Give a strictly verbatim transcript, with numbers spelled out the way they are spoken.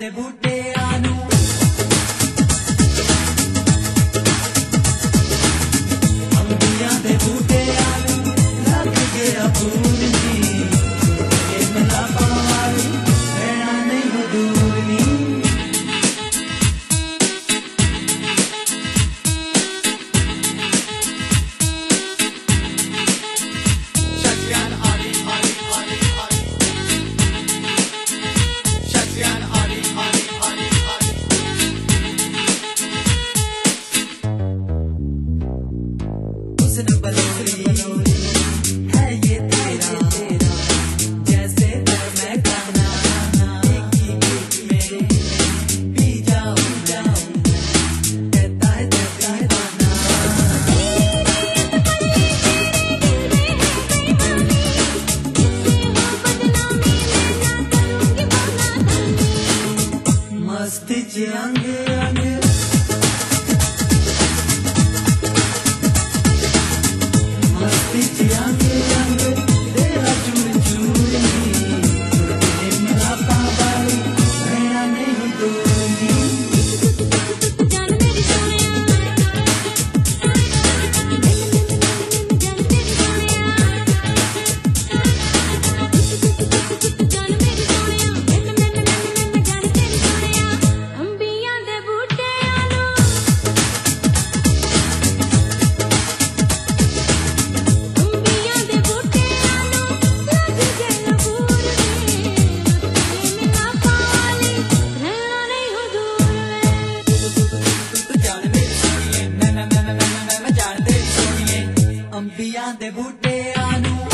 बूटे आनू अंबियां दे बूटे आनू लग गया फूल नी ए मला पावाली रहना नहीं हो दूर नी शक्यान आली आली आली आली शक्यान आली आली आली आली हुस्न बलोरी है ये तेरा जैसे दर मैं खाना एक ही एक में पी जाऊं जाऊं कहता है दीवाना मस्त अंग अंग मस्त अंग अंग तेरा चूर चूर नी तेरे मला पावाली रहना नहीं दूर नी जान मेरी सोनिया जान मेरी सोनिया जान मेरी सोनिया मैं मैं मैं मैं जान तेरी सोनिया अंबियां दे बूटे आनू अंबियां दे बूटे आनू लग गया फूल नी तेरे मिला पावाली रहना नहीं हो दूर वे जान मेरी सोनिए मैं मैं मैं मैं मैं मैं जान तेरी सोनिए अंबियां दे बूटे आनू